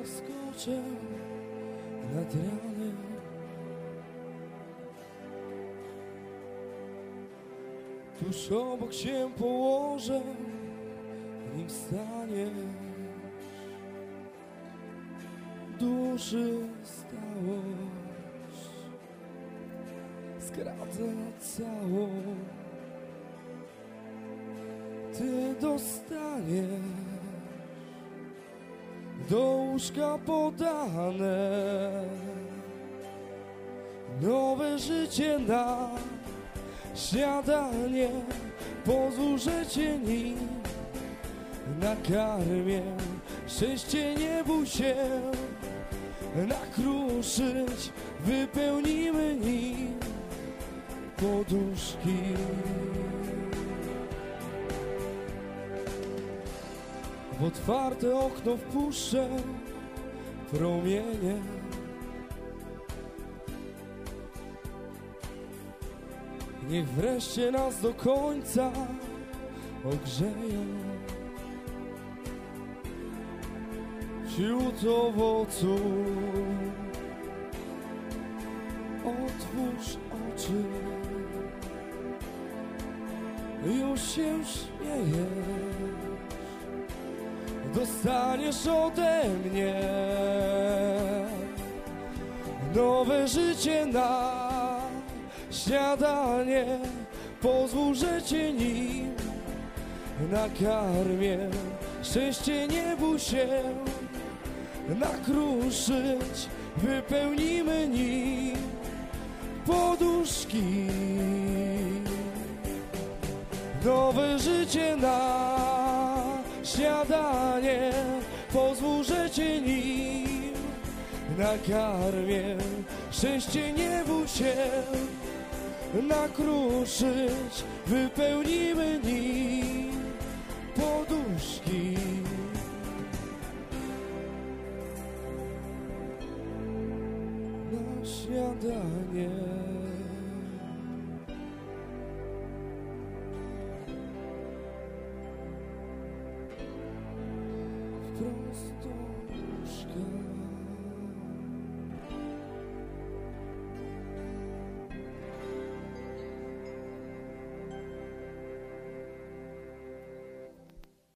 skoczę nad ranem. Tuż obok się położę, nim staniesz. Duszy stałość skradza całą. Ty dostaniesz do łóżka podane nowe życie na śniadanie. Pozwól, że cię nim nakarmię. Szczęście nie bój się nakruszyć, wypełnimy nim poduszki. W otwarte okno wpuszczę promienie. Niech wreszcie nas do końca ogrzeją. Wśród owoców otwórz oczy. Już się śmiejesz, dostaniesz ode mnie nowe życie na śniadanie. Pozwól, że cię nim nakarmię. Szczęście nie bój się nakruszyć, wypełnimy nim poduszki. Nowe życie na śniadanie. Pozwól, że cię nim nakarmię. Szczęście nie bój się nakruszyć, wypełnimy nim poduszki. Na śniadanie. Prosto